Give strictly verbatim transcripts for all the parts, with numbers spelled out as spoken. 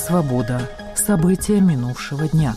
«Свобода». События минувшего дня.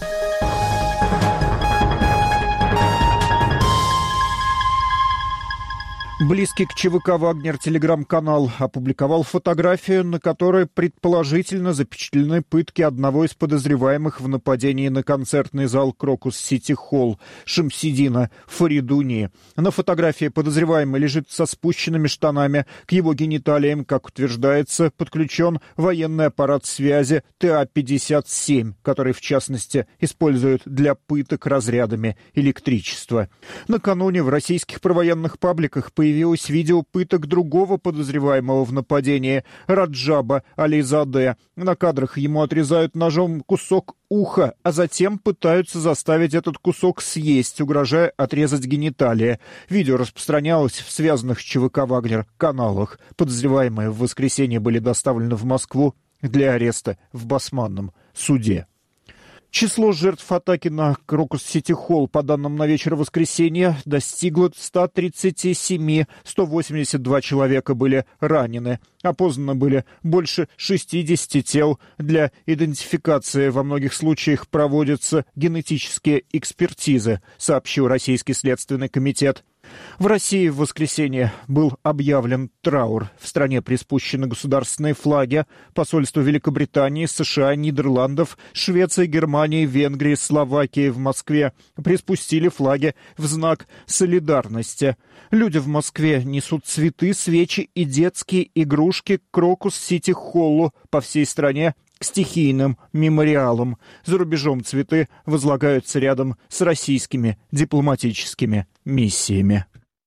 Близкий к ЧВК «Вагнер» телеграм-канал опубликовал фотографию, на которой предположительно запечатлены пытки одного из подозреваемых в нападении на концертный зал «Крокус Сити Холл» Шамсидина Фаридуни. На фотографии подозреваемый лежит со спущенными штанами. К его гениталиям, как утверждается, подключен военный аппарат связи Т А пятьдесят семь, который, в частности, используют для пыток разрядами электричества. Накануне в российских провоенных пабликах появилось Появилось видео пыток другого подозреваемого в нападении Раджаба Ализаде. На кадрах ему отрезают ножом кусок уха, а затем пытаются заставить этот кусок съесть, угрожая отрезать гениталии. Видео распространялось в связанных с ЧВК «Вагнер» каналах. Подозреваемые в воскресенье были доставлены в Москву для ареста в Басманном суде. Число жертв атаки на Крокус Сити Холл, по данным на вечер воскресенья, достигло ста тридцати семи, сто восемьдесят два человека были ранены. Опознаны были больше шестидесяти тел. Для идентификации во многих случаях проводятся генетические экспертизы, сообщил Российский следственный комитет. В России в воскресенье был объявлен траур. В стране приспущены государственные флаги. Посольства Великобритании, США, Нидерландов, Швеции, Германии, Венгрии, Словакии в Москве приспустили флаги в знак солидарности. Люди в Москве несут цветы, свечи и детские игрушки к Крокус Сити Холлу. По всей стране к стихийным мемориалам. За рубежом цветы возлагаются рядом с российскими дипломатическими миссиями.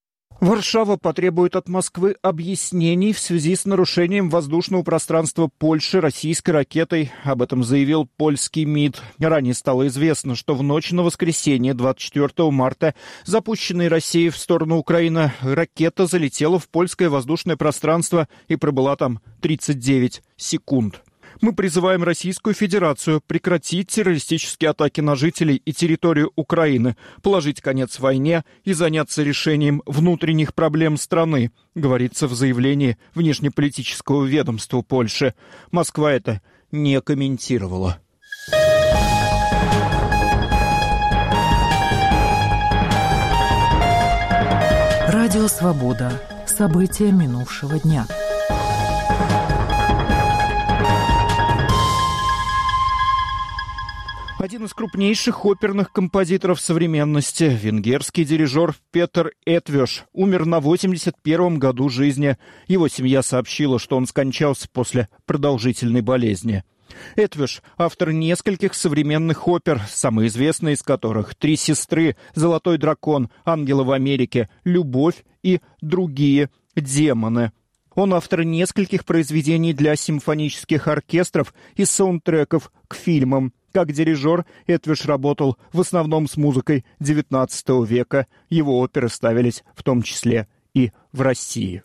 Варшава потребует от Москвы объяснений в связи с нарушением воздушного пространства Польши российской ракетой. Об этом заявил польский МИД. Ранее стало известно, что в ночь на воскресенье, двадцать четвёртого марта, запущенной Россией в сторону Украины ракета залетела в польское воздушное пространство и пробыла там тридцать девять секунд. Мы призываем Российскую Федерацию прекратить террористические атаки на жителей и территорию Украины, положить конец войне и заняться решением внутренних проблем страны, говорится в заявлении внешнеполитического ведомства Польши. Москва это не комментировала. Радио «Свобода». События минувшего дня. Один из крупнейших оперных композиторов современности, венгерский дирижер Петър Этвеш, умер на восемьдесят первом году жизни. Его семья сообщила, что он скончался после продолжительной болезни. Этвеш – автор нескольких современных опер, самые известные из которых «Три сестры», «Золотой дракон», «Ангелы в Америке», «Любовь» и другие «Демоны». Он автор нескольких произведений для симфонических оркестров и саундтреков к фильмам. Как дирижер Этвеш работал в основном с музыкой девятнадцатого века. Его оперы ставились в том числе и в России.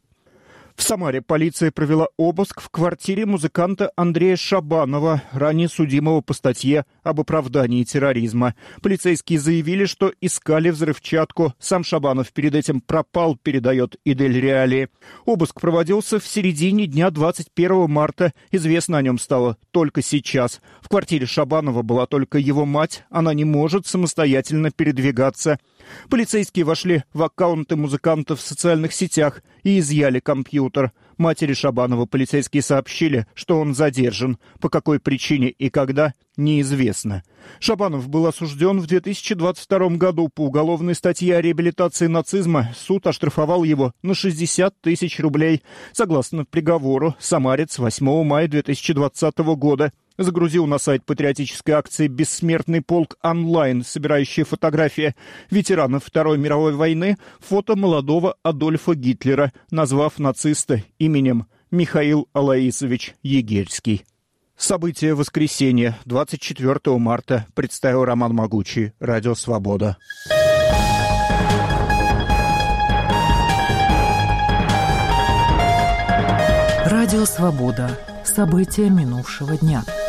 В Самаре полиция провела обыск в квартире музыканта Андрея Шабанова, ранее судимого по статье об оправдании терроризма. Полицейские заявили, что искали взрывчатку. Сам Шабанов перед этим пропал, передает Идель Реали. Обыск проводился в середине дня двадцать первого марта. Известно о нем стало только сейчас. В квартире Шабанова была только его мать. Она не может самостоятельно передвигаться. Полицейские вошли в аккаунты музыкантов в социальных сетях и изъяли компьютер. Матери Шабанова полицейские сообщили, что он задержан. По какой причине и когда – неизвестно. Шабанов был осужден в две тысячи двадцать втором году по уголовной статье о реабилитации нацизма. Суд оштрафовал его на шестьдесят тысяч рублей. Согласно приговору, самарец восьмого мая две тысячи двадцатого года загрузил на сайт патриотической акции «Бессмертный полк онлайн», собирающие фотографии ветеранов Второй мировой войны, фото молодого Адольфа Гитлера, назвав нациста именем Михаил Алаисович Егерский. События воскресенья, двадцать четвёртого марта, представил Роман Могучий, Радио «Свобода». Радио «Свобода». События минувшего дня.